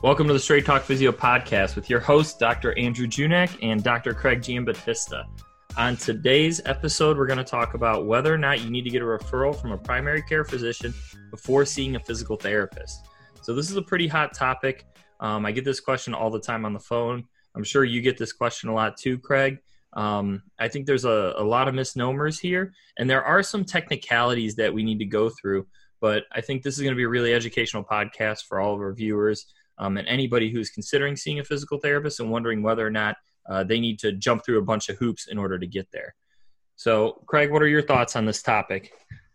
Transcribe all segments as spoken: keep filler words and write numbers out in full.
Welcome to the Straight Talk Physio podcast with your host, Doctor Andrew Junak and Doctor Craig Giambattista. On today's episode, we're going to talk about whether or not you need to get a referral from a primary care physician before seeing a physical therapist. So this is a pretty hot topic. Um, I get this question all the time on the phone. I'm sure you get this question a lot too, Craig. Um, I think there's a, a lot of misnomers here, and there are some technicalities that we need to go through, but I think this is going to be a really educational podcast for all of our viewers um, and anybody who's considering seeing a physical therapist and wondering whether or not uh, they need to jump through a bunch of hoops in order to get there. So, Craig, what are your thoughts on this topic?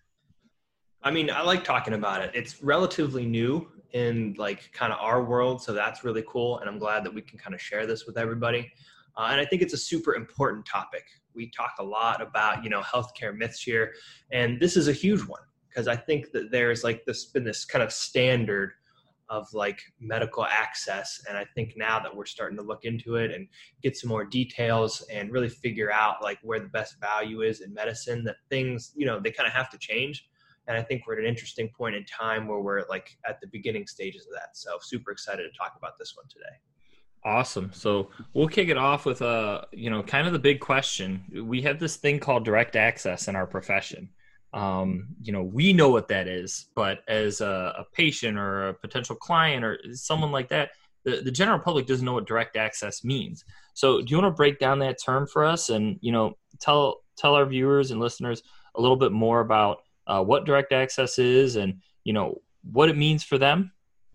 I mean, I like talking about it. It's relatively new in like kind of our world, so that's really cool, and I'm glad that we can kind of share this with everybody. Uh, and I think it's a super important topic. We talk a lot about, you know, healthcare myths here, and this is a huge one because I think that there's like this been this kind of standard of like medical access, and I think now that we're starting to look into it and get some more details and really figure out like where the best value is in medicine, that things, you know, they kind of have to change. And I think we're at an interesting point in time where we're like at the beginning stages of that. So super excited to talk about this one today. Awesome. So we'll kick it off with, uh, you know, kind of the big question. We have this thing called direct access in our profession. Um, you know, we know what that is, but as a, a patient or a potential client or someone like that, the, the general public doesn't know what direct access means. So do you want to break down that term for us and, you know, tell, tell our viewers and listeners a little bit more about uh, what direct access is and, you know, what it means for them?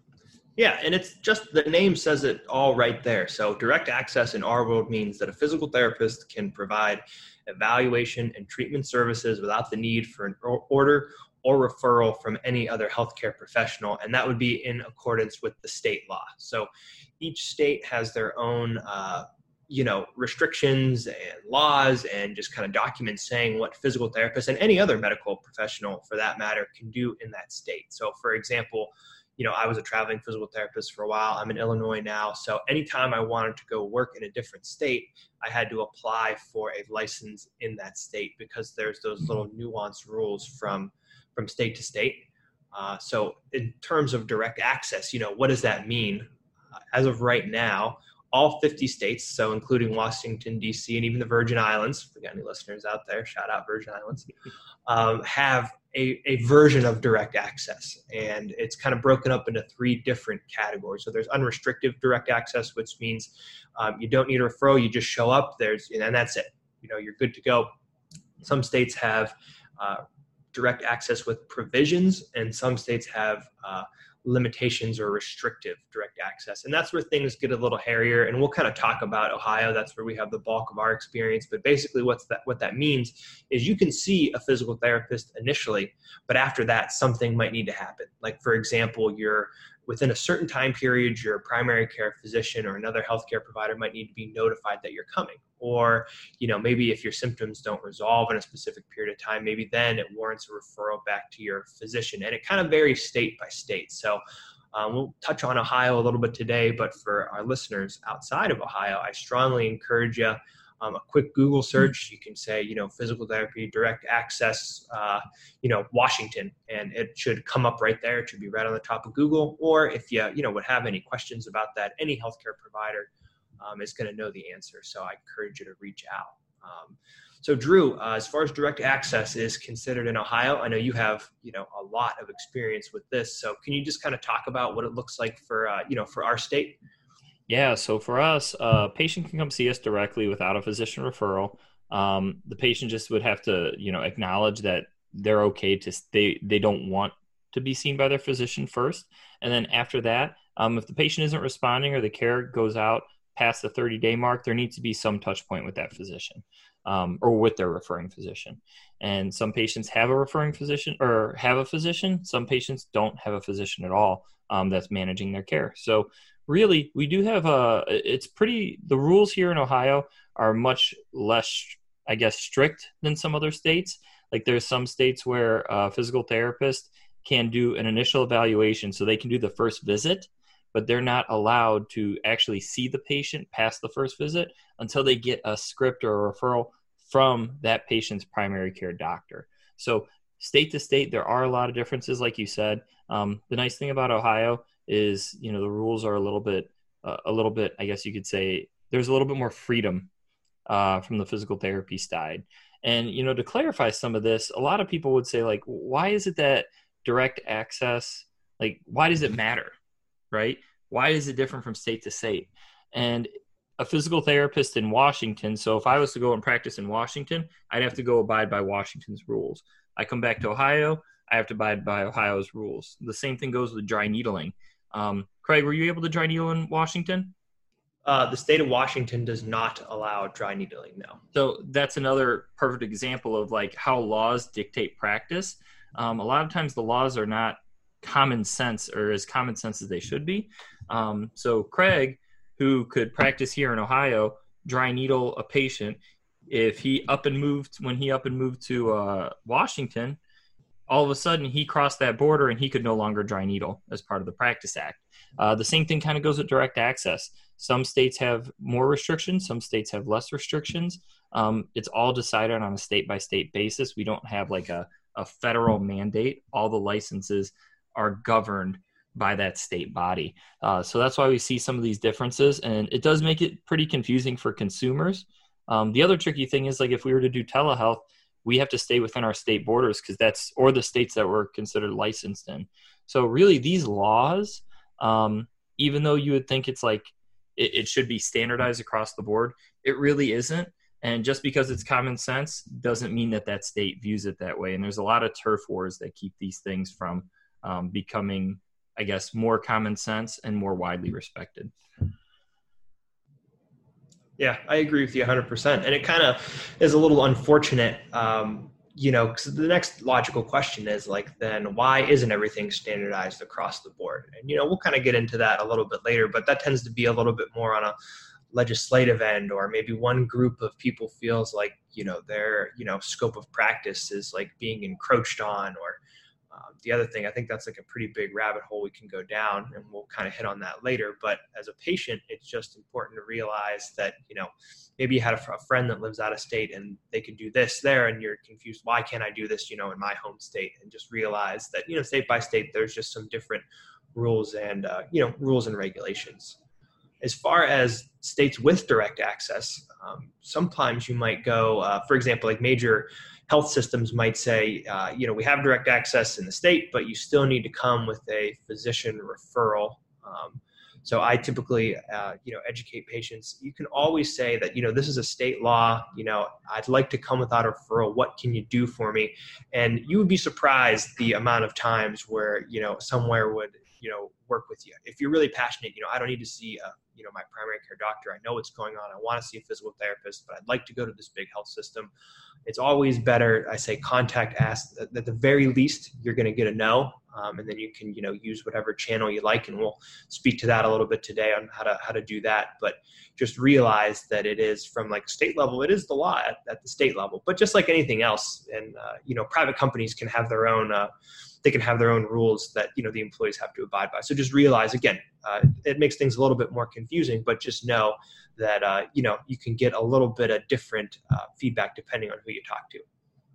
Yeah, and it's just the name says it all right there. So direct access in our world means that a physical therapist can provide evaluation and treatment services without the need for an order or referral from any other healthcare professional, and that would be in accordance with the state law. So each state has their own uh, you know, restrictions and laws and just kind of documents saying what physical therapists and any other medical professional for that matter can do in that state. So for example, you know, I was a traveling physical therapist for a while. I'm in Illinois now. So anytime I wanted to go work in a different state, I had to apply for a license in that state because there's those little nuanced rules from, from state to state. Uh, so in terms of direct access, you know, what does that mean? Uh, as of right now, all fifty states, so including Washington, D C, and even the Virgin Islands, if we got any listeners out there, shout out Virgin Islands, um, have a, a version of direct access. And it's kind of broken up into three different categories. So there's unrestricted direct access, which means um, you don't need a referral, you just show up, there's, and that's it. You know, you're good to go. Some states have uh, direct access with provisions, and some states have uh, limitations or restrictive direct access. And that's where things get a little hairier. And we'll kind of talk about Ohio. That's where we have the bulk of our experience. But basically what's that, what that means is you can see a physical therapist initially, but after that, something might need to happen. Like, for example, you're within a certain time period, your primary care physician or another healthcare provider might need to be notified that you're coming. Or, you know, maybe if your symptoms don't resolve in a specific period of time, maybe then it warrants a referral back to your physician. And it kind of varies state by state. So um, we'll touch on Ohio a little bit today, but for our listeners outside of Ohio, I strongly encourage you, um, a quick Google search. You can say, you know, physical therapy, direct access, uh, you know, Washington, and it should come up right there. It should be right on the top of Google. Or if you, you know, would have any questions about that, any healthcare provider Um, is going to know the answer. So I encourage you to reach out. Um, so Drew, uh, as far as direct access is considered in Ohio, I know you have, you know, a lot of experience with this. So can you just kind of talk about what it looks like for, uh, you know, for our state? Yeah. So for us, a uh, patient can come see us directly without a physician referral. Um, the patient just would have to, you know, acknowledge that they're okay to stay. They don't want to be seen by their physician first. And then after that, um, if the patient isn't responding or the care goes out past the thirty day mark, there needs to be some touch point with that physician um, or with their referring physician. And some patients have a referring physician or have a physician. Some patients don't have a physician at all um, that's managing their care. So really, we do have a, it's pretty, the rules here in Ohio are much less, I guess, strict than some other states. Like there's some states where a physical therapist can do an initial evaluation. So they can do the first visit, but they're not allowed to actually see the patient past the first visit until they get a script or a referral from that patient's primary care doctor. So state to state, there are a lot of differences, like you said. Um, the nice thing about Ohio is, you know, the rules are a little bit, uh, a little bit, I guess you could say, there's a little bit more freedom uh, from the physical therapy side. And, you know, to clarify some of this, a lot of people would say, like, why is it that direct access, like, why does it matter, right? Why is it different from state to state? And a physical therapist in Washington, so if I was to go and practice in Washington, I'd have to go abide by Washington's rules. I come back to Ohio, I have to abide by Ohio's rules. The same thing goes with dry needling. Um, Craig, were you able to dry needle in Washington? Uh, the state of Washington does not allow dry needling, no. So that's another perfect example of like how laws dictate practice. Um, a lot of times the laws are not common sense or as common sense as they should be. Um, so Craig, who could practice here in Ohio, dry needle a patient, if he up and moved, when he up and moved to uh, Washington, all of a sudden he crossed that border and he could no longer dry needle as part of the Practice Act. Uh, the same thing kind of goes with direct access. Some states have more restrictions, some states have less restrictions. Um, it's all decided on a state-by-state basis. We don't have like a, a federal mandate. All the licenses are governed by that state body. Uh, so that's why we see some of these differences, and it does make it pretty confusing for consumers. Um, the other tricky thing is, like, if we were to do telehealth, we have to stay within our state borders because that's, or the states that we're considered licensed in. So really these laws, um, even though you would think it's like, it, it should be standardized across the board, it really isn't. And just because it's common sense doesn't mean that that state views it that way. And there's a lot of turf wars that keep these things from um, becoming, I guess, more common sense and more widely respected. Yeah, I agree with you one hundred percent. And it kind of is a little unfortunate, um, you know, because the next logical question is like, then why isn't everything standardized across the board? And, you know, we'll kind of get into that a little bit later, but that tends to be a little bit more on a legislative end, or maybe one group of people feels like, you know, their, you know, scope of practice is like being encroached on, or Um, the other thing, I think that's like a pretty big rabbit hole we can go down, and we'll kind of hit on that later. But as a patient, it's just important to realize that, you know, maybe you had a, a friend that lives out of state and they can do this there, and you're confused. Why can't I do this, you know, in my home state? And just realize that, you know, state by state, there's just some different rules and, uh, you know, rules and regulations. As far as states with direct access, um, sometimes you might go, uh, for example, like major health systems might say, uh, you know, we have direct access in the state, but you still need to come with a physician referral. Um, so I typically, uh, you know, educate patients. You can always say that, you know, this is a state law, you know, I'd like to come without a referral. What can you do for me? And you would be surprised the amount of times where, you know, somewhere would, you know, work with you. If you're really passionate, you know, I don't need to see, a, you know, my primary care doctor. I know what's going on. I want to see a physical therapist, but I'd like to go to this big health system. It's always better, I say, contact, ask. At the very least, you're going to get a no, um, and then you can, you know, use whatever channel you like, and we'll speak to that a little bit today on how to how to do that. But just realize that it is from like state level, it is the law at, at the state level. But just like anything else, and uh, you know, private companies can have their own. Uh, they can have their own rules that, you know, the employees have to abide by. So just realize, again, uh, it makes things a little bit more confusing, but just know that, uh, you know, you can get a little bit of different uh, feedback depending on who you talk to.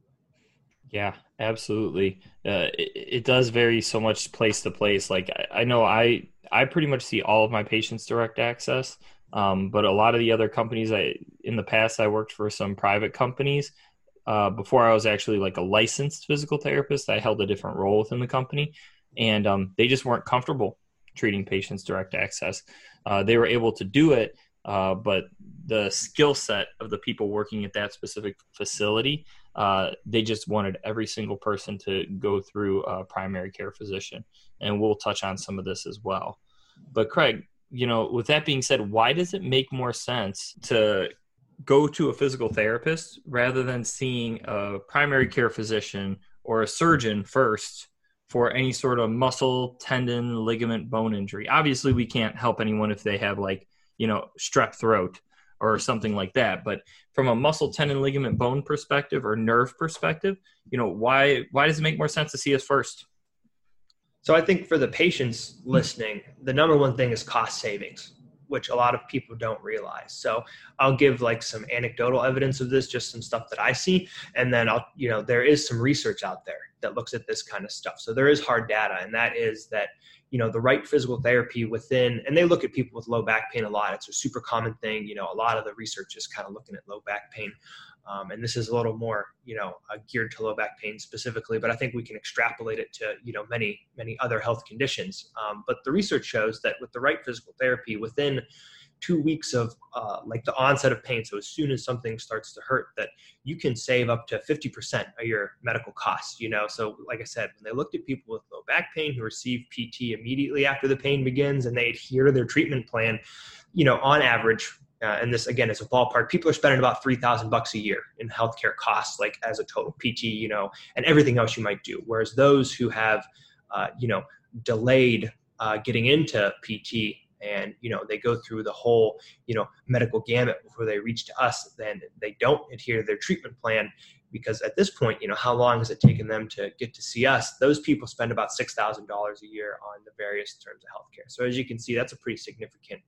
Yeah, absolutely. Uh, it, it does vary so much place to place. Like I, I know I, I pretty much see all of my patients direct access. Um, but a lot of the other companies I, in the past, I worked for some private companies. Uh, before I was actually like a licensed physical therapist, I held a different role within the company, and um, they just weren't comfortable treating patients direct access. Uh, they were able to do it, uh, but the skill set of the people working at that specific facility, uh, they just wanted every single person to go through a primary care physician. And we'll touch on some of this as well. But Craig, you know, with that being said, why does it make more sense to go to a physical therapist rather than seeing a primary care physician or a surgeon first for any sort of muscle, tendon, ligament, bone injury? Obviously, we can't help anyone if they have like, you know, strep throat or something like that. But from a muscle, tendon, ligament, bone perspective or nerve perspective, you know, why why does it make more sense to see us first? So I think for the patients listening, the number one thing is cost savings. which a lot of people don't realize. So I'll give like some anecdotal evidence of this, just some stuff that I see. And then I'll, you know, there is some research out there that looks at this kind of stuff. So there is hard data, and that is that, you know, the right physical therapy within, and they look at people with low back pain a lot. It's a super common thing. You know, a lot of the research is kind of looking at low back pain. Um, and this is a little more, you know, uh, geared to low back pain specifically, but I think we can extrapolate it to, you know, many, many other health conditions. Um, but the research shows that with the right physical therapy, within two weeks of uh, like the onset of pain, so as soon as something starts to hurt, that you can save up to fifty percent of your medical costs, you know? So like I said, when they looked at people with low back pain who receive P T immediately after the pain begins and they adhere to their treatment plan, you know, on average, Uh, and this, again, is a ballpark, people are spending about three thousand bucks a year in healthcare costs, like as a total P T, you know, and everything else you might do. Whereas those who have, uh, you know, delayed uh, getting into P T and, you know, they go through the whole, you know, medical gamut before they reach to us, then they don't adhere to their treatment plan, because at this point, you know, how long has it taken them to get to see us? Those people spend about six thousand dollars a year on the various terms of healthcare. So as you can see, that's a pretty significant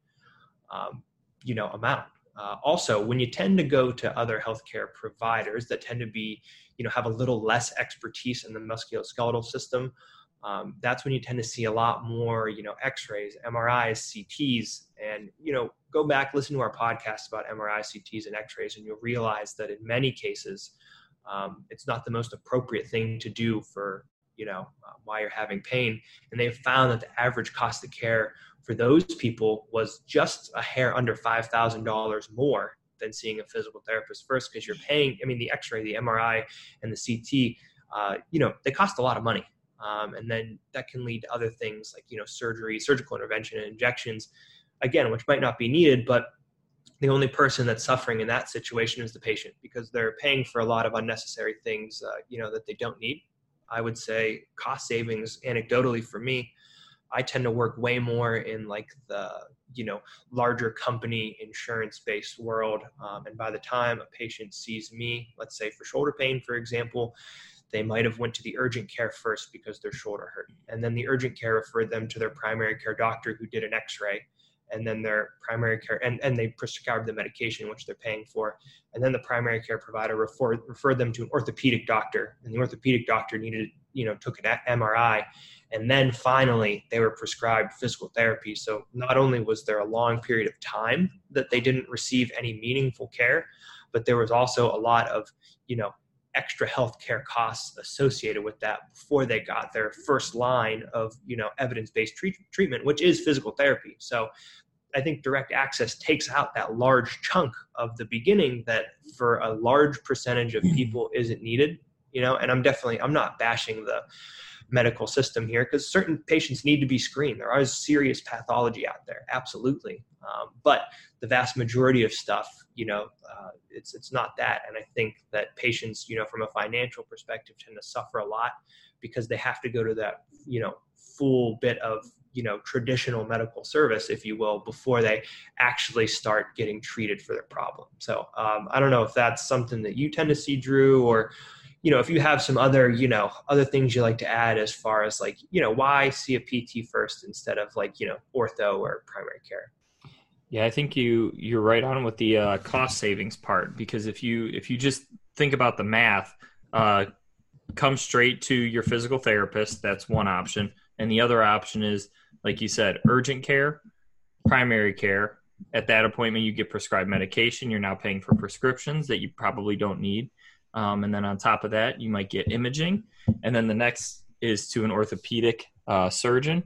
um, you know, amount. Uh, also, when you tend to go to other healthcare providers that tend to be, you know, have a little less expertise in the musculoskeletal system, um, that's when you tend to see a lot more, you know, x-rays, M R Is, C Ts, and, you know, go back, listen to our podcast about M R Is, C Ts, and x-rays, and you'll realize that in many cases, um, it's not the most appropriate thing to do for, you know, uh, why you're having pain. And they've found that the average cost of care for those people was just a hair under five thousand dollars more than seeing a physical therapist first, because you're paying, I mean, the x-ray, the M R I, and the C T, uh, you know, they cost a lot of money. Um, and then that can lead to other things like, you know, surgery, surgical intervention, and injections, again, which might not be needed, but the only person that's suffering in that situation is the patient, because they're paying for a lot of unnecessary things, uh, you know, that they don't need. I would say cost savings, anecdotally for me, I tend to work way more in like the, you know, larger company insurance-based world. Um, and by the time a patient sees me, let's say for shoulder pain, for example, they might have went to the urgent care first because their shoulder hurt. And then the urgent care referred them to their primary care doctor who did an x-ray. And then their primary care, and, and they prescribed the medication, which they're paying for. And then the primary care provider referred, referred them to an orthopedic doctor. And the orthopedic doctor needed, you know, took an M R I. And then finally, they were prescribed physical therapy. So not only was there a long period of time that they didn't receive any meaningful care, but there was also a lot of, you know, extra healthcare costs associated with that before they got their first line of, you know, evidence-based treat- treatment, which is physical therapy. So I think direct access takes out that large chunk of the beginning that for a large percentage of people isn't needed, you know, and I'm definitely, I'm not bashing the medical system here, because certain patients need to be screened. There is serious pathology out there, absolutely. Um, but the vast majority of stuff, you know, uh, it's it's not that. And I think that patients, you know, from a financial perspective, tend to suffer a lot because they have to go to that, you know, full bit of, you know, traditional medical service, if you will, before they actually start getting treated for their problem. So um, I don't know if that's something that you tend to see, Drew, or, you know, if you have some other, you know, other things you like to add as far as like, you know, why see a P T first instead of like, you know, ortho or primary care? Yeah, I think you you're right on with the uh, cost savings part, because if you if you just think about the math, uh, come straight to your physical therapist. That's one option, and the other option is, like you said, urgent care, primary care. At that appointment, you get prescribed medication. You're now paying for prescriptions that you probably don't need, um, and then on top of that, you might get imaging, and then the next is to an orthopedic uh, surgeon.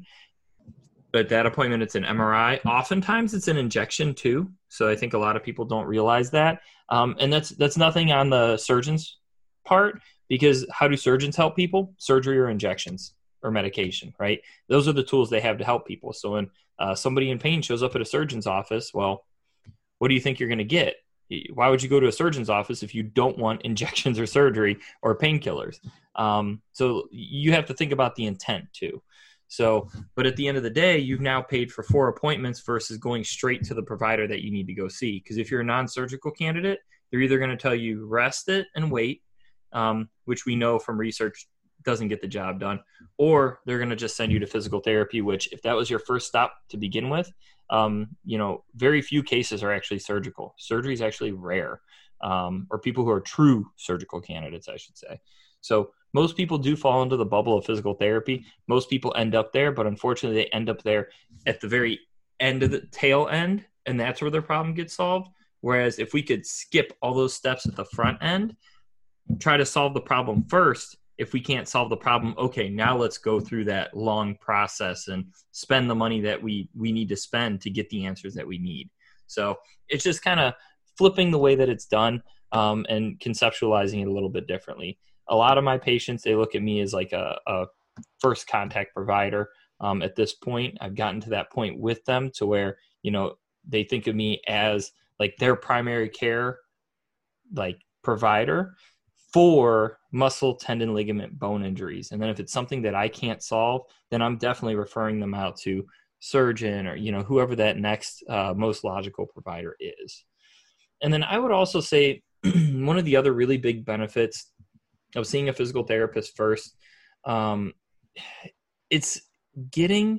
At that appointment, it's an M R I. Oftentimes, it's an injection too. So I think a lot of people don't realize that. Um, and that's that's nothing on the surgeon's part, because how do surgeons help people? Surgery or injections or medication, right? Those are the tools they have to help people. So when uh, somebody in pain shows up at a surgeon's office, well, what do you think you're going to get? Why would you go to a surgeon's office if you don't want injections or surgery or painkillers? Um, so you have to think about the intent too. So, but at the end of the day, you've now paid for four appointments versus going straight to the provider that you need to go see. Because if you're a non-surgical candidate, they're either going to tell you rest it and wait, um, which we know from research doesn't get the job done. Or they're going to just send you to physical therapy, which if that was your first stop to begin with, um, you know, very few cases are actually surgical. Surgery is actually rare, um, or people who are true surgical candidates, I should say. So most people do fall into the bubble of physical therapy. Most people end up there, but unfortunately they end up there at the very end of the tail end, and that's where their problem gets solved. Whereas if we could skip all those steps at the front end, try to solve the problem first. If we can't solve the problem, okay, now let's go through that long process and spend the money that we, we need to spend to get the answers that we need. So it's just kind of flipping the way that it's done, um, and conceptualizing it a little bit differently. A lot of my patients, they look at me as like a, a first contact provider. Um, at this point, I've gotten to that point with them to where, you know, they think of me as like their primary care, like provider for muscle, tendon, ligament, bone injuries. And then if it's something that I can't solve, then I'm definitely referring them out to surgeon or, you know, whoever that next uh, most logical provider is. And then I would also say one of the other really big benefits of seeing a physical therapist first, um, it's getting,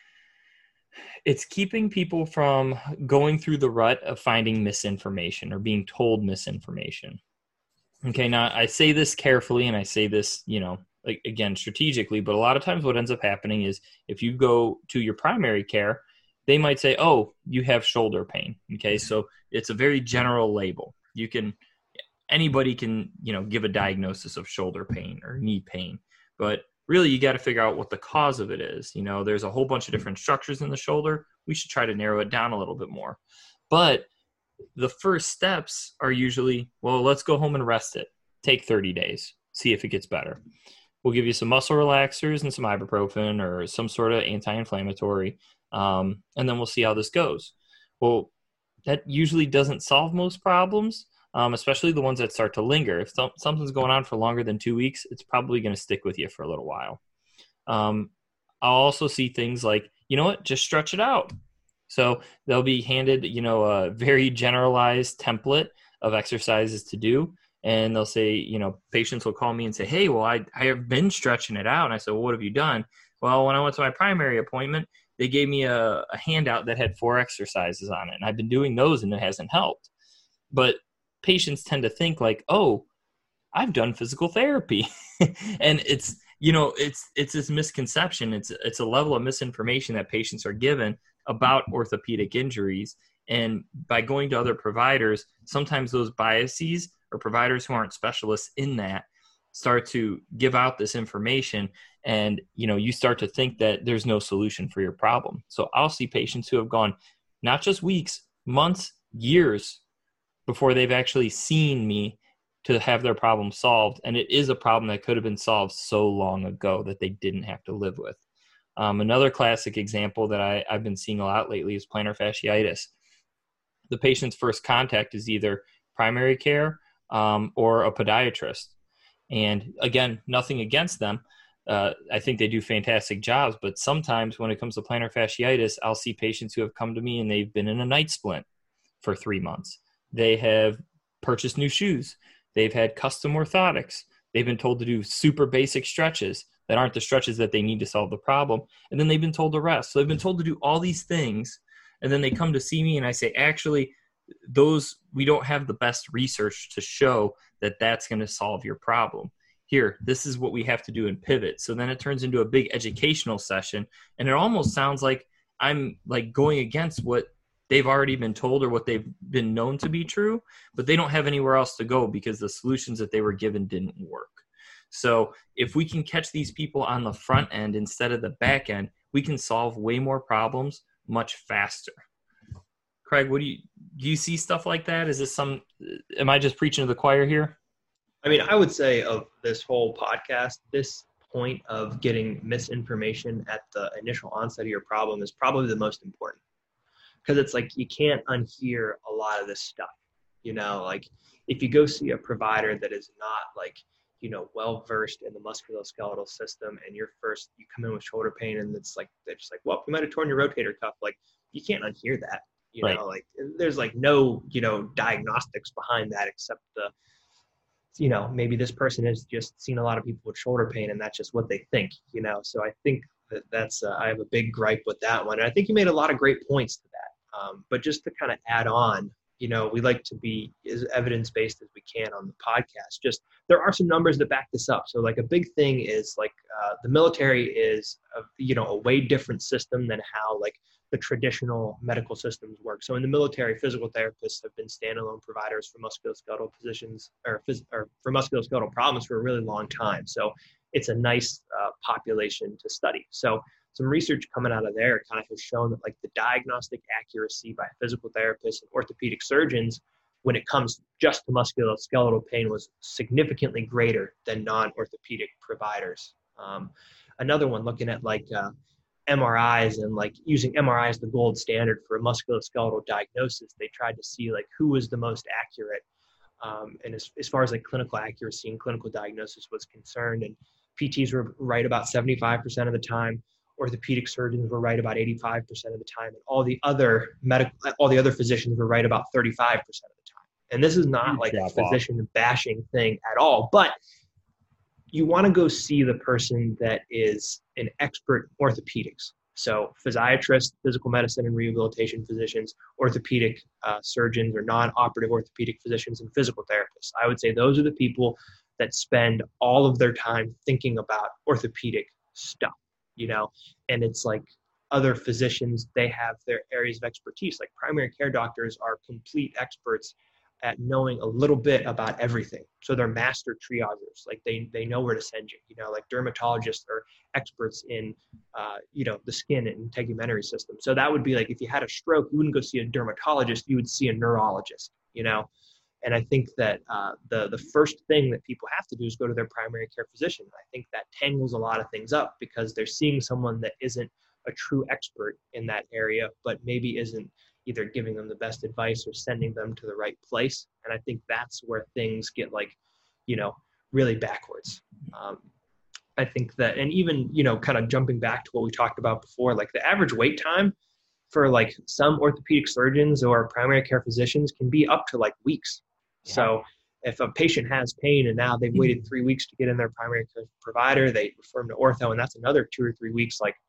it's keeping people from going through the rut of finding misinformation or being told misinformation. Okay, now I say this carefully and I say this, you know, like, again, strategically, but a lot of times what ends up happening is if you go to your primary care, they might say, oh, you have shoulder pain. Okay, so it's a very general label. You can, anybody can, you know, give a diagnosis of shoulder pain or knee pain, but really you got to figure out what the cause of it is. You know, there's a whole bunch of different structures in the shoulder. We should try to narrow it down a little bit more. But the first steps are usually, well, let's go home and rest it. Take thirty days, see if it gets better. We'll give you some muscle relaxers and some ibuprofen or some sort of anti-inflammatory, um, and then we'll see how this goes. Well, that usually doesn't solve most problems, um, especially the ones that start to linger. If th- something's going on for longer than two weeks, it's probably going to stick with you for a little while. Um, I'll also see things like, you know what, just stretch it out. So they'll be handed, you know, a very generalized template of exercises to do. And they'll say, you know, patients will call me and say, hey, well, I, I have been stretching it out. And I said, well, what have you done? Well, when I went to my primary appointment, they gave me a, a handout that had four exercises on it. And I've been doing those and it hasn't helped. But patients tend to think like, oh, I've done physical therapy. And it's, you know, it's it's this misconception. It's it's a level of misinformation that patients are given about orthopedic injuries. And by going to other providers, sometimes those biases or providers who aren't specialists in that start to give out this information. And, you know, you start to think that there's no solution for your problem. So I'll see patients who have gone not just weeks, months, years before they've actually seen me to have their problem solved. And it is a problem that could have been solved so long ago that they didn't have to live with. Um, another classic example that I, I've been seeing a lot lately is plantar fasciitis. The patient's first contact is either primary care um, or a podiatrist. And again, nothing against them. Uh, I think they do fantastic jobs, but sometimes when it comes to plantar fasciitis, I'll see patients who have come to me and they've been in a night splint for three months. They have purchased new shoes. They've had custom orthotics. They've been told to do super basic stretches that aren't the stretches that they need to solve the problem. And then they've been told to rest. So they've been told to do all these things. And then they come to see me and I say, actually, those, we don't have the best research to show that that's going to solve your problem. Here, this is what we have to do in Pivot. So then it turns into a big educational session. And it almost sounds like I'm like going against what they've already been told or what they've been known to be true, but they don't have anywhere else to go because the solutions that they were given didn't work. So if we can catch these people on the front end instead of the back end, we can solve way more problems much faster. Craig, what do you, do you see stuff like that? Is this some, am I just preaching to the choir here? I mean, I would say of this whole podcast, this point of getting misinformation at the initial onset of your problem is probably the most important. Because it's like you can't unhear a lot of this stuff, you know, like if you go see a provider that is not like, you know, well-versed in the musculoskeletal system and you're first, you come in with shoulder pain and it's like, they're just like, well, you might have torn your rotator cuff. Like you can't unhear that, you right. know, like there's like no, you know, diagnostics behind that except the, you know, maybe this person has just seen a lot of people with shoulder pain and that's just what they think, you know? So I think that that's, uh, I have a big gripe with that one. And I think you made a lot of great points to that. Um, but just to kind of add on, you know, we like to be as evidence-based as we can on the podcast. Just, there are some numbers that back this up. So like a big thing is like uh, the military is, a, you know, a way different system than how like the traditional medical systems work. So in the military, physical therapists have been standalone providers for musculoskeletal positions or, phys- or for musculoskeletal problems for a really long time. So it's a nice uh, population to study. So some research coming out of there kind of has shown that like the diagnostic accuracy by physical therapists and orthopedic surgeons when it comes just to musculoskeletal pain was significantly greater than non-orthopedic providers. Um, another one looking at like uh, M R Is and like using M R I as the gold standard for a musculoskeletal diagnosis, they tried to see like who was the most accurate. Um, and as, as far as like clinical accuracy and clinical diagnosis was concerned, and P Ts were right about seventy-five percent of the time. Orthopedic surgeons were right about eighty-five percent of the time, and all the other medical, all the other physicians were right about thirty-five percent of the time. And this is not like a physician bashing thing at all, but you want to go see the person that is an expert in orthopedics. So physiatrists, physical medicine and rehabilitation physicians, orthopedic uh, surgeons or non-operative orthopedic physicians, and physical therapists. I would say those are the people that spend all of their time thinking about orthopedic stuff. You know, and it's like other physicians, they have their areas of expertise. Like primary care doctors are complete experts at knowing a little bit about everything. So they're master triagers. Like they they know where to send you. You know, like dermatologists are experts in, uh, you know, the skin and integumentary system. So that would be like if you had a stroke, you wouldn't go see a dermatologist, you would see a neurologist, you know. And I think that uh, the the first thing that people have to do is go to their primary care physician. I think that tangles a lot of things up because they're seeing someone that isn't a true expert in that area, but maybe isn't either giving them the best advice or sending them to the right place. And I think that's where things get like, you know, really backwards. Um, I think that, and even, you know, kind of jumping back to what we talked about before, like the average wait time for like some orthopedic surgeons or primary care physicians can be up to like weeks. Yeah. So if a patient has pain and now they've waited three weeks to get in their primary care provider, they refer them to ortho, and that's another two or three weeks. Like,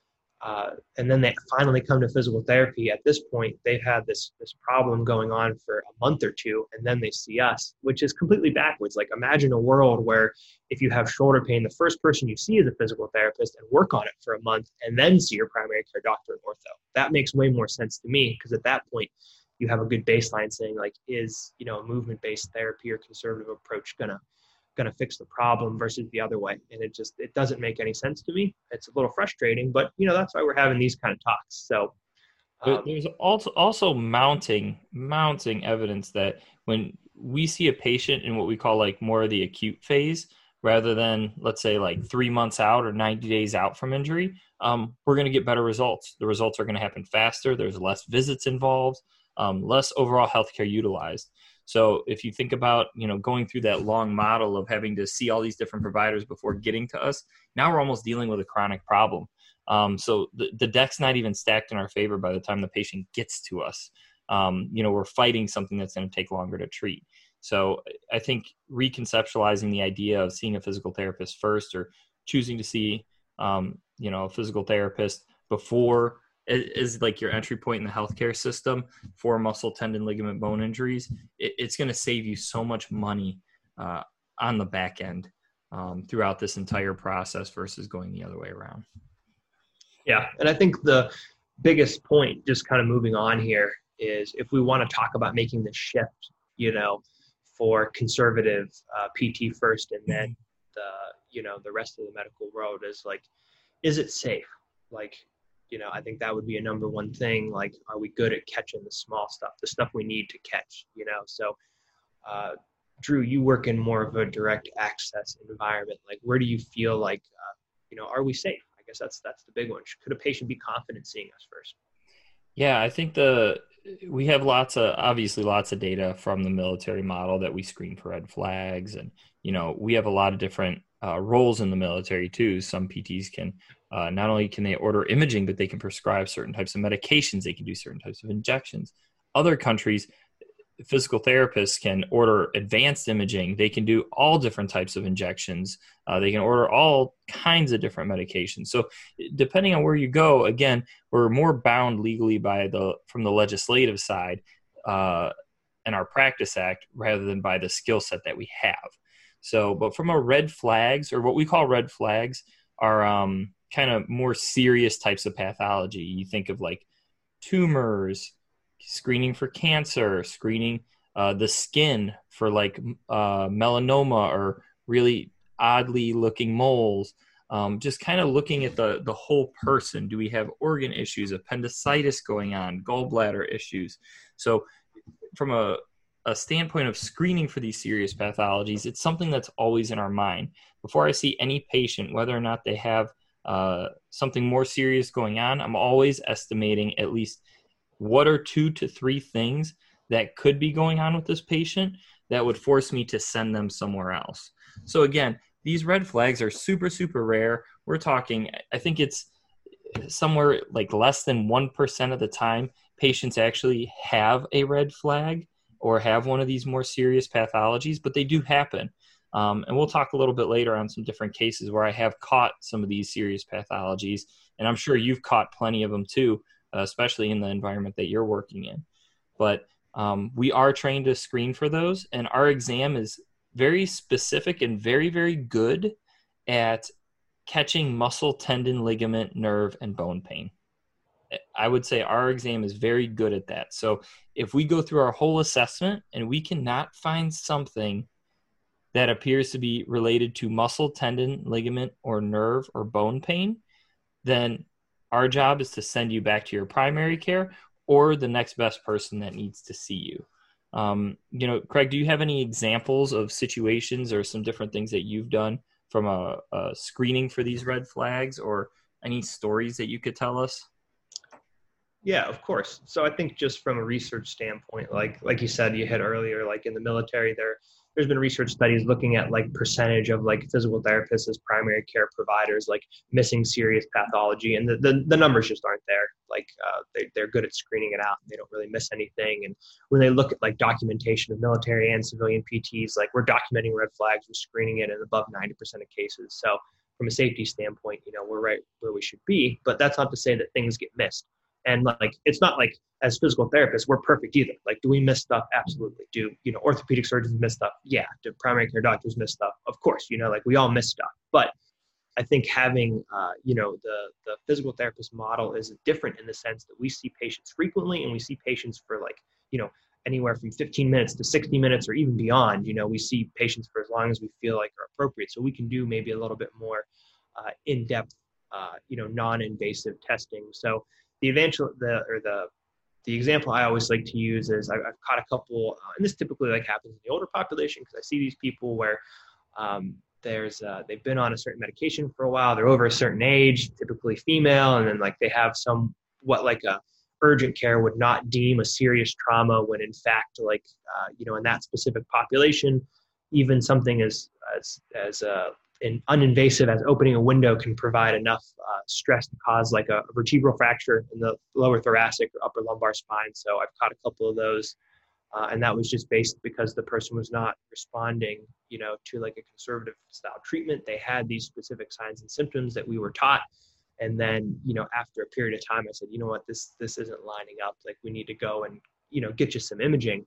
uh, and then they finally come to physical therapy. At this point, they've had this this problem going on for a month or two, and then they see us, which is completely backwards. Like, imagine a world where if you have shoulder pain, the first person you see is a physical therapist and work on it for a month, and then see your primary care doctor and ortho. That makes way more sense to me, because at that point, you have a good baseline saying like, is, you know, a movement-based therapy or conservative approach gonna gonna fix the problem versus the other way? And it just, it doesn't make any sense to me. It's a little frustrating, but you know, that's why we're having these kind of talks. So um, there's also also mounting mounting evidence that when we see a patient in what we call like more of the acute phase, rather than let's say like three months out or ninety days out from injury, um, we're going to get better results. The results are going to happen faster. There's less visits involved. Um, less overall healthcare utilized. So if you think about, you know, going through that long model of having to see all these different providers before getting to us, now we're almost dealing with a chronic problem. Um, so the, the deck's not even stacked in our favor by the time the patient gets to us. Um, you know, we're fighting something that's going to take longer to treat. So I think reconceptualizing the idea of seeing a physical therapist first, or choosing to see, um, you know, a physical therapist before is like your entry point in the healthcare system for muscle, tendon, ligament, bone injuries. It, it's going to save you so much money uh, on the back end um, throughout this entire process versus going the other way around. Yeah. And I think the biggest point, just kind of moving on here, is if we want to talk about making the shift, you know, for conservative uh, P T first, and then the, you know, the rest of the medical world is like, is it safe? Like, you know, I think that would be a number one thing. Like, are we good at catching the small stuff, the stuff we need to catch, you know? So, uh, Drew, you work in more of a direct access environment. Like, where do you feel like, uh, you know, are we safe? I guess that's, that's the big one. Could a patient be confident seeing us first? Yeah, I think the, we have lots of, obviously lots of data from the military model that we screen for red flags. And, you know, we have a lot of different uh, roles in the military too. Some P Ts can, Uh, not only can they order imaging, but they can prescribe certain types of medications. They can do certain types of injections. Other countries, physical therapists can order advanced imaging. They can do all different types of injections. Uh, they can order all kinds of different medications. So depending on where you go, again, we're more bound legally by the from the legislative side uh, and our Practice Act rather than by the skill set that we have. So, but from a red flags, or what we call red flags, are um, kind of more serious types of pathology. You think of like tumors, screening for cancer, screening uh, the skin for like uh, melanoma or really oddly looking moles. Um, just kind of looking at the the whole person. Do we have organ issues, appendicitis going on, gallbladder issues? So from a, a standpoint of screening for these serious pathologies, it's something that's always in our mind. Before I see any patient, whether or not they have uh, something more serious going on, I'm always estimating at least what are two to three things that could be going on with this patient that would force me to send them somewhere else. So again, these red flags are super, super rare. We're talking, I think it's somewhere like less than one percent of the time patients actually have a red flag or have one of these more serious pathologies, but they do happen. Um, and we'll talk a little bit later on some different cases where I have caught some of these serious pathologies, and I'm sure you've caught plenty of them too, uh, especially in the environment that you're working in. But um, we are trained to screen for those, and our exam is very specific and very, very good at catching muscle, tendon, ligament, nerve, and bone pain. I would say our exam is very good at that. So if we go through our whole assessment and we cannot find something that appears to be related to muscle, tendon, ligament, or nerve or bone pain, then our job is to send you back to your primary care or the next best person that needs to see you. Um, you know, Craig, do you have any examples of situations or some different things that you've done from a, a screening for these red flags, or any stories that you could tell us? Yeah, of course. So I think just from a research standpoint, like like you said, you hit earlier, like in the military, there there's been research studies looking at like percentage of like physical therapists as primary care providers, like missing serious pathology, and the the, the numbers just aren't there. Like uh, they they're good at screening it out, and they don't really miss anything. And when they look at like documentation of military and civilian P Ts, like we're documenting red flags, we're screening it in above ninety percent of cases. So from a safety standpoint, you know, we're right where we should be. But that's not to say that things get missed. And like, it's not like as physical therapists, we're perfect either. Like, do we miss stuff? Absolutely. Do, you know, orthopedic surgeons miss stuff? Yeah. Do primary care doctors miss stuff? Of course, you know, like we all miss stuff. But I think having, uh, you know, the, the physical therapist model is different in the sense that we see patients frequently, and we see patients for like, you know, anywhere from fifteen minutes to sixty minutes or even beyond. You know, we see patients for as long as we feel like are appropriate. So we can do maybe a little bit more uh, in-depth, uh, you know, non-invasive testing. So the eventual, the, or the, the example I always like to use is I've, I've caught a couple, uh, and this typically like happens in the older population, because I see these people where um, there's, uh, they've been on a certain medication for a while, they're over a certain age, typically female, and then like they have some, what like a urgent care would not deem a serious trauma, when in fact, like, uh, you know, in that specific population, even something as, as, as, uh, an uninvasive as opening a window can provide enough uh, stress to cause like a, a vertebral fracture in the lower thoracic or upper lumbar spine. So I've caught a couple of those, uh, and that was just based because the person was not responding, you know, to like a conservative style treatment. They had these specific signs and symptoms that we were taught. And then, you know, after a period of time, I said, you know what, this, this isn't lining up. Like, we need to go and, you know, get you some imaging.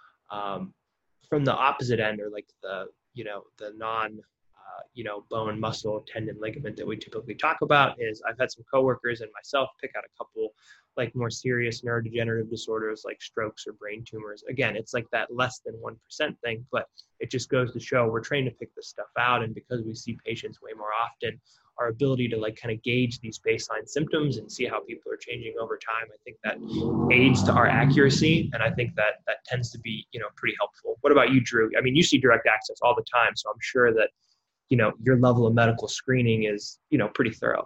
Um, from the opposite end, or like the, you know, the non, Uh, you know, bone, muscle, tendon, ligament that we typically talk about, is I've had some coworkers and myself pick out a couple like more serious neurodegenerative disorders like strokes or brain tumors. Again, it's like that less than one percent thing, but it just goes to show we're trained to pick this stuff out. And because we see patients way more often, our ability to like kind of gauge these baseline symptoms and see how people are changing over time, I think that aids to our accuracy. And I think that that tends to be, you know, pretty helpful. What about you, Drew? I mean, you see direct access all the time, so I'm sure that, you know, your level of medical screening is, you know, pretty thorough.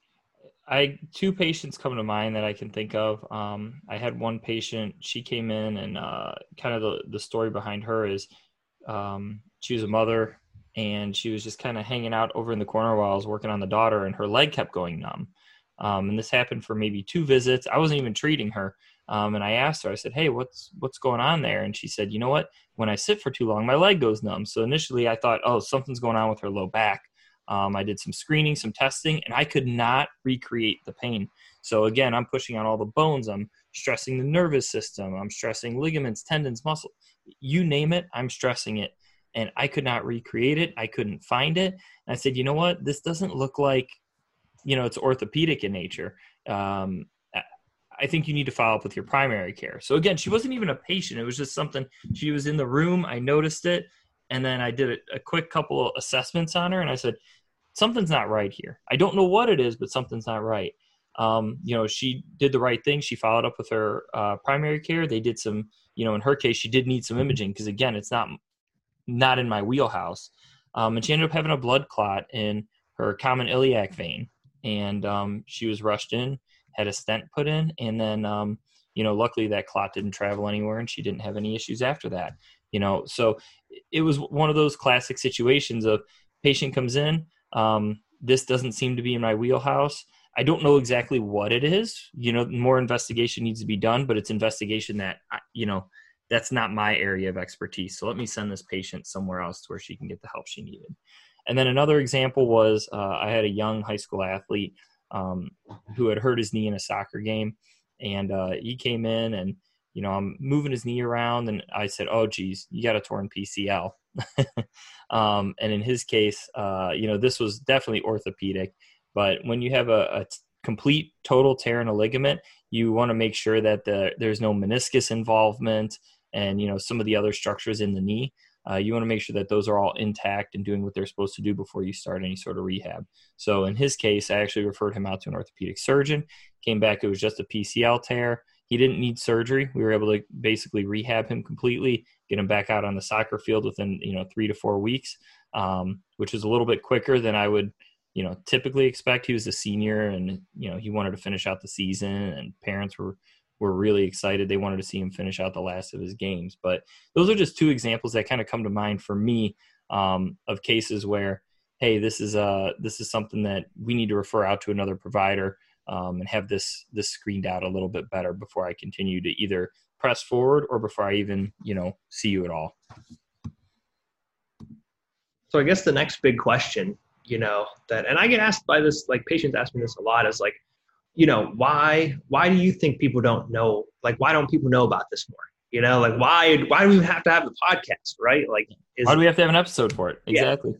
I, two patients come to mind that I can think of. Um, I had one patient, she came in, and uh, kind of the, the story behind her is um, she was a mother, and she was just kind of hanging out over in the corner while I was working on the daughter, and her leg kept going numb. Um, and this happened for maybe two visits. I wasn't even treating her. Um, and I asked her, I said, hey, what's, what's going on there? And she said, you know what, when I sit for too long, my leg goes numb. So initially I thought, oh, something's going on with her low back. Um, I did some screening, some testing, and I could not recreate the pain. So again, I'm pushing on all the bones. I'm stressing the nervous system. I'm stressing ligaments, tendons, muscle, you name it. I'm stressing it. And I could not recreate it. I couldn't find it. And I said, you know what, this doesn't look like, you know, it's orthopedic in nature. Um, I think you need to follow up with your primary care. So again, she wasn't even a patient. It was just something, she was in the room. I noticed it. And then I did a, a quick couple of assessments on her. And I said, something's not right here. I don't know what it is, but something's not right. Um, you know, she did the right thing. She followed up with her uh, primary care. They did some, you know, in her case, she did need some imaging because again, it's not, not in my wheelhouse. Um, and she ended up having a blood clot in her common iliac vein. And um, she was rushed in, had a stent put in, and then, um, you know, luckily that clot didn't travel anywhere and she didn't have any issues after that, you know. So it was one of those classic situations of patient comes in, um, this doesn't seem to be in my wheelhouse. I don't know exactly what it is, you know, more investigation needs to be done, but it's investigation that, you know, that's not my area of expertise. So let me send this patient somewhere else to where she can get the help she needed. And then another example was uh, I had a young high school athlete um, who had hurt his knee in a soccer game. And uh, he came in and, you know, I'm moving his knee around and I said, oh, geez, you got a torn P C L. um, and in his case, uh, you know, this was definitely orthopedic. But when you have a, a t- complete total tear in a ligament, you want to make sure that the, there's no meniscus involvement and, you know, some of the other structures in the knee. Uh, you want to make sure that those are all intact and doing what they're supposed to do before you start any sort of rehab. So in his case, I actually referred him out to an orthopedic surgeon, came back, it was just a P C L tear. He didn't need surgery. We were able to basically rehab him completely, get him back out on the soccer field within, you know, three to four weeks, um, which is a little bit quicker than I would, you know, typically expect. He was a senior and, you know, he wanted to finish out the season and parents were, were really excited. They wanted to see him finish out the last of his games. But those are just two examples that kind of come to mind for me um, of cases where, hey, this is uh this is something that we need to refer out to another provider um, and have this this screened out a little bit better before I continue to either press forward or before I even, you know, see you at all. So I guess the next big question, you know, that, and I get asked by this, like patients ask me this a lot, is like, you know, why, why do you think people don't know, like, why don't people know about this more? You know, like, why, why do we have to have the podcast, right? Like, is, why do we have to have an episode for it? Exactly.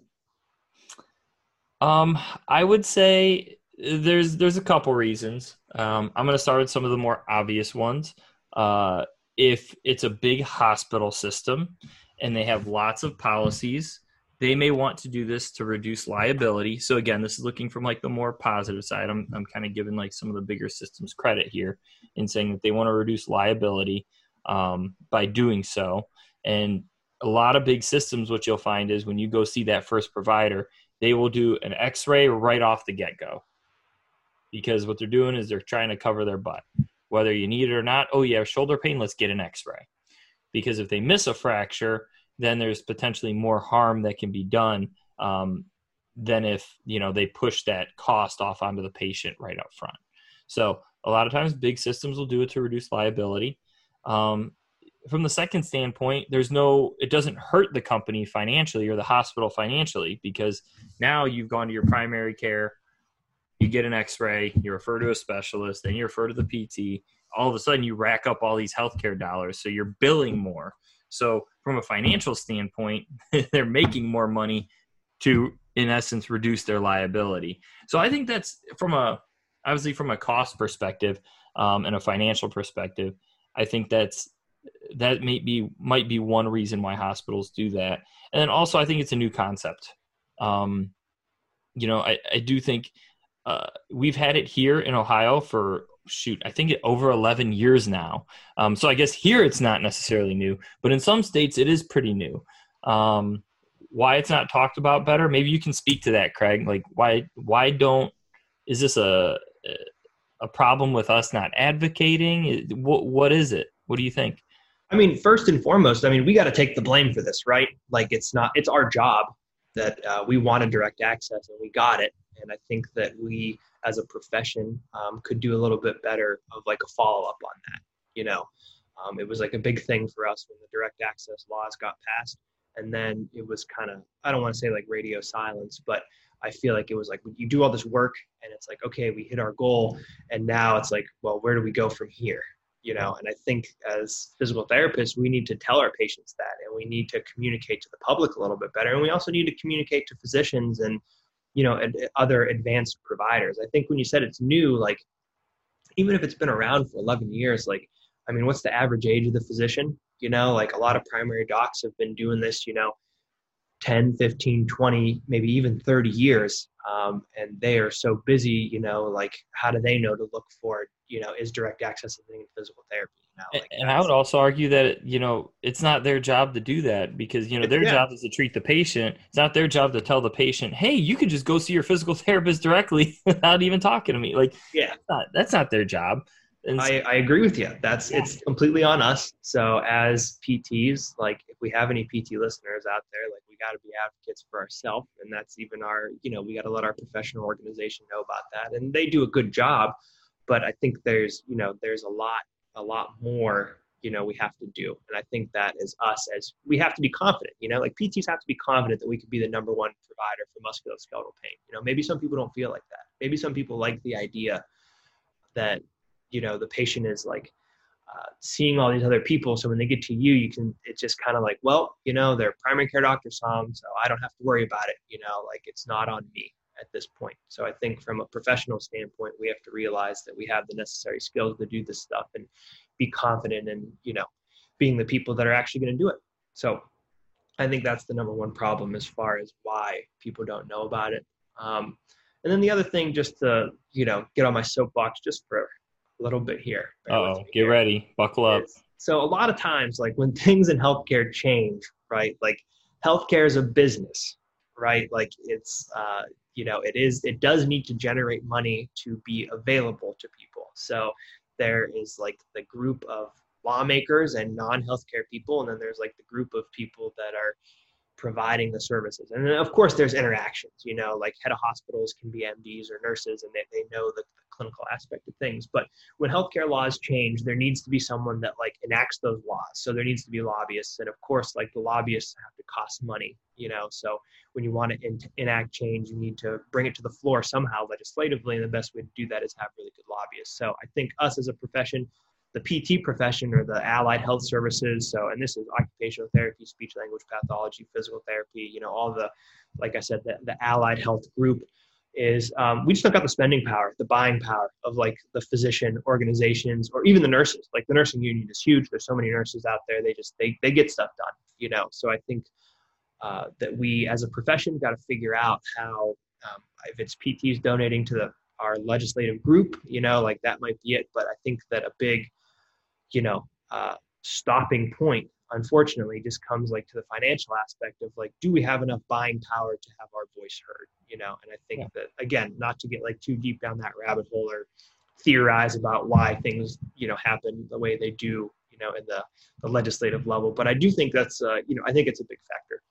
Yeah. Um, I would say there's, there's a couple reasons. Um, I'm going to start with some of the more obvious ones. Uh, if it's a big hospital system and they have lots of policies, they may want to do this to reduce liability. So again, this is looking from like the more positive side. I'm I'm kind of giving like some of the bigger systems credit here in saying that they want to reduce liability um, by doing so. And a lot of big systems, what you'll find is when you go see that first provider, they will do an x-ray right off the get-go. Because what they're doing is they're trying to cover their butt. Whether you need it or not, oh, you have shoulder pain, let's get an x-ray. Because if they miss a fracture, then there's potentially more harm that can be done um, than if, you know, they push that cost off onto the patient right up front. So a lot of times big systems will do it to reduce liability. Um, from the second standpoint, there's no, it doesn't hurt the company financially or the hospital financially because now you've gone to your primary care, you get an x-ray, you refer to a specialist, then you refer to the P T. All of a sudden you rack up all these healthcare dollars. So you're billing more. So from a financial standpoint, they're making more money to, in essence, reduce their liability. So I think that's from a, obviously from a cost perspective um, and a financial perspective, I think that's, that may be, might be one reason why hospitals do that. And then also I think it's a new concept. Um, you know, I, I do think uh, we've had it here in Ohio for shoot, I think it over eleven years now. Um, so I guess here it's not necessarily new, but in some states it is pretty new. Um, why it's not talked about better? Maybe you can speak to that, Craig. Like why, why don't, is this a, a problem with us not advocating? What, what is it? What do you think? I mean, first and foremost, I mean, we got to take the blame for this, right? Like it's not, it's our job that uh, we wanted direct access and we got it. And I think that we, as a profession, um, could do a little bit better of like a follow-up on that. You know, um, it was like a big thing for us when the direct access laws got passed. And then it was kind of, I don't want to say like radio silence, but I feel like it was like you do all this work and it's like, okay, we hit our goal. And now it's like, well, where do we go from here? You know, and I think as physical therapists, we need to tell our patients that, and we need to communicate to the public a little bit better. And we also need to communicate to physicians and, you know, ad- other advanced providers. I think when you said it's new, like, even if it's been around for eleven years, like, I mean, what's the average age of the physician? You know, like a lot of primary docs have been doing this, you know, ten, fifteen, twenty, maybe even thirty years. Um, and they are so busy, you know, like how do they know to look for, you know, is direct access a thing in physical therapy? You know, like and I would also argue that, you know, it's not their job to do that because, you know, their yeah. job is to treat the patient. It's not their job to tell the patient, hey, you can just go see your physical therapist directly without even talking to me. Like, yeah, that's not, that's not their job. And I, I agree with you. That's, it's completely on us. So as P Ts, like if we have any P T listeners out there, like we got to be advocates for ourselves. And that's even our, you know, we got to let our professional organization know about that. And they do a good job, but I think there's, you know, there's a lot, a lot more, you know, we have to do. And I think that is us as we have to be confident, you know, like P Ts have to be confident that we could be the number one provider for musculoskeletal pain. You know, maybe some people don't feel like that. Maybe some people like the idea that, you know, the patient is like uh, seeing all these other people. So when they get to you, you can, it's just kind of like, well, you know, their primary care doctor saw them, so I don't have to worry about it. You know, like it's not on me at this point. So I think from a professional standpoint, we have to realize that we have the necessary skills to do this stuff and be confident in, you know, being the people that are actually going to do it. So I think that's the number one problem as far as why people don't know about it. Um, and then the other thing, just to, you know, get on my soapbox just for a little bit here. Oh, get here. Ready. Buckle up. It's, so a lot of times, like when things in healthcare change, right? Like healthcare is a business, right? Like it's, uh, you know, it is, it does need to generate money to be available to people. So there is like the group of lawmakers and non-healthcare people. And then there's like the group of people that are providing the services. And then of course there's interactions, you know, like head of hospitals can be M Ds or nurses and they, they know the, the clinical aspect of things. But when healthcare laws change, there needs to be someone that like enacts those laws. So there needs to be lobbyists. And of course, like the lobbyists have to cost money, you know, so when you want to in, enact change, you need to bring it to the floor somehow legislatively. And the best way to do that is have really good lobbyists. So I think us as a profession, the P T profession or the allied health services. So, and this is occupational therapy, speech language pathology, physical therapy, you know, all the, like I said, the, the allied health group is, um, we just don't got the spending power, the buying power of like the physician organizations or even the nurses. Like the nursing union is huge. There's so many nurses out there. They just, they, they get stuff done, you know? So I think uh, that we as a profession got to figure out how, um, if it's P Ts donating to the, our legislative group, you know, like that might be it. But I think that a big, you know, uh, stopping point, unfortunately, just comes like to the financial aspect of like, do we have enough buying power to have our voice heard, you know? And I think yeah. that, again, not to get like too deep down that rabbit hole or theorize about why things, you know, happen the way they do, you know, in the, the legislative level. But I do think that's, uh, you know, I think it's a big factor.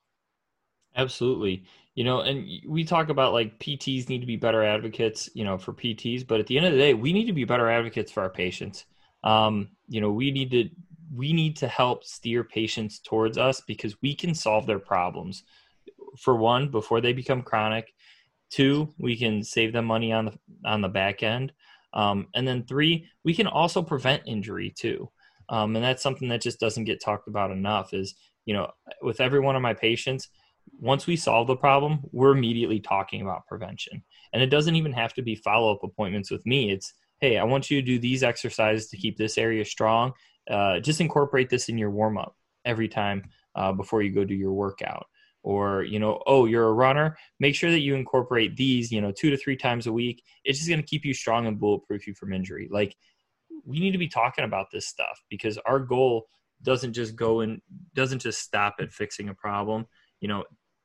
Absolutely. You know, and we talk about like P Ts need to be better advocates, you know, for P Ts, but at the end of the day, we need to be better advocates for our patients. Um, you know, we need to, we need to help steer patients towards us because we can solve their problems. For one, before they become chronic. Two, we can save them money on the, on the back end. Um, and then three, we can also prevent injury too. Um, and that's something that just doesn't get talked about enough is, you know, with every one of my patients, once we solve the problem, we're immediately talking about prevention. And it doesn't even have to be follow-up appointments with me. It's, hey, I want you to do these exercises to keep this area strong. Uh, just incorporate this in your warm-up every time uh, before you go do your workout. Or, you know, oh, you're a runner. Make sure that you incorporate these, you know, two to three times a week. It's just going to keep you strong and bulletproof you from injury. Like, we need to be talking about this stuff because our goal doesn't just go and doesn't just stop at fixing a problem. You know,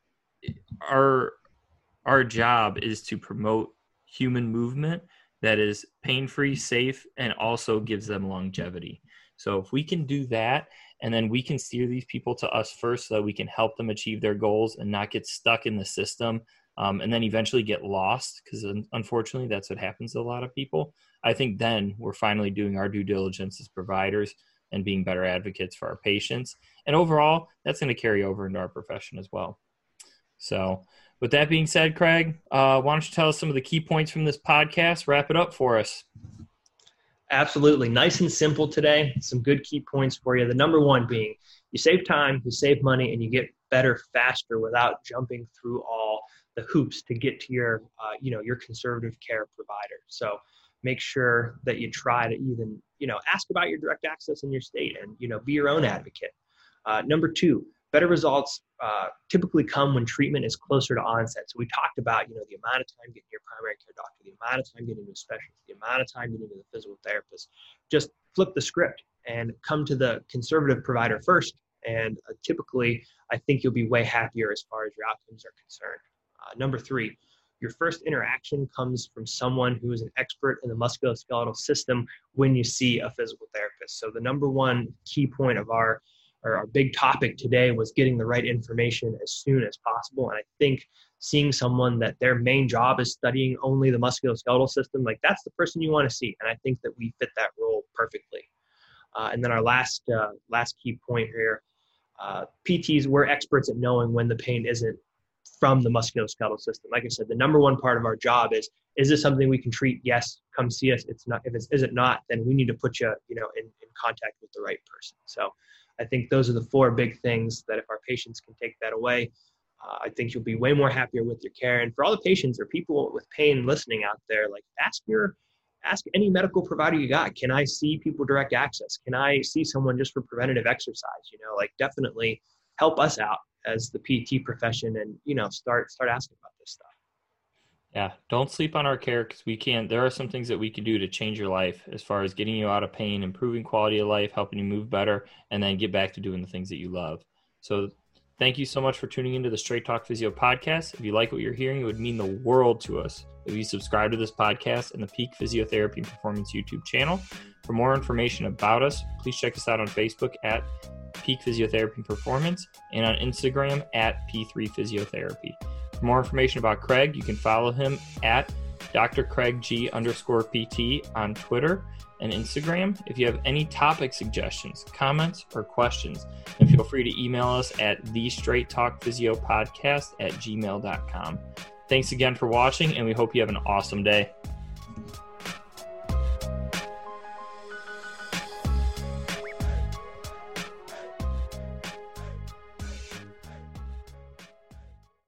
our our job is to promote human movement that is pain-free, safe, and also gives them longevity. So if we can do that, and then we can steer these people to us first so that we can help them achieve their goals and not get stuck in the system um, and then eventually get lost, because unfortunately that's what happens to a lot of people, I think then we're finally doing our due diligence as providers and being better advocates for our patients. And overall, that's going to carry over into our profession as well. So with that being said, Craig, uh, why don't you tell us some of the key points from this podcast? Wrap it up for us. Absolutely. Nice and simple today. Some good key points for you. The number one being you save time, you save money, and you get better faster without jumping through all the hoops to get to your, uh, you know, your conservative care provider. So make sure that you try to even, you know, ask about your direct access in your state and, you know, be your own advocate. Uh, number two, better results uh, typically come when treatment is closer to onset. So we talked about, you know, the amount of time getting your primary care doctor, the amount of time getting to a specialist, the amount of time getting to the physical therapist. Just flip the script and come to the conservative provider first. And uh, typically, I think you'll be way happier as far as your outcomes are concerned. Uh, number three, your first interaction comes from someone who is an expert in the musculoskeletal system when you see a physical therapist. So the number one key point of our Our, our big topic today was getting the right information as soon as possible. And I think seeing someone that their main job is studying only the musculoskeletal system, like that's the person you want to see. And I think that we fit that role perfectly. Uh, and then our last uh, last key point here, uh, P Ts, we're experts at knowing when the pain isn't from the musculoskeletal system. Like I said, the number one part of our job is, is this something we can treat? Yes, come see us. It's not. If it isn't not, then we need to put you, you know, in, in contact with the right person. So I think those are the four big things that if our patients can take that away, uh, I think you'll be way more happier with your care. And for all the patients or people with pain listening out there, like ask your, ask any medical provider you got. Can I see people direct access? Can I see someone just for preventative exercise? You know, like definitely help us out as the P T profession and, you know, start, start asking about this stuff. Yeah, don't sleep on our care, because we can. There are some things that we can do to change your life as far as getting you out of pain, improving quality of life, helping you move better, and then get back to doing the things that you love. So thank you so much for tuning into the Straight Talk Physio podcast. If you like what you're hearing, it would mean the world to us if you subscribe to this podcast and the Peak Physiotherapy and Performance YouTube channel. For more information about us, please check us out on Facebook at Peak Physiotherapy and Performance and on Instagram at P three Physiotherapy. For more information about Craig, you can follow him at Doctor Craig G underscore P T on Twitter and Instagram. If you have any topic suggestions, comments, or questions, then feel free to email us at the straight talk physio podcast at gmail dot com. Thanks again for watching, and we hope you have an awesome day.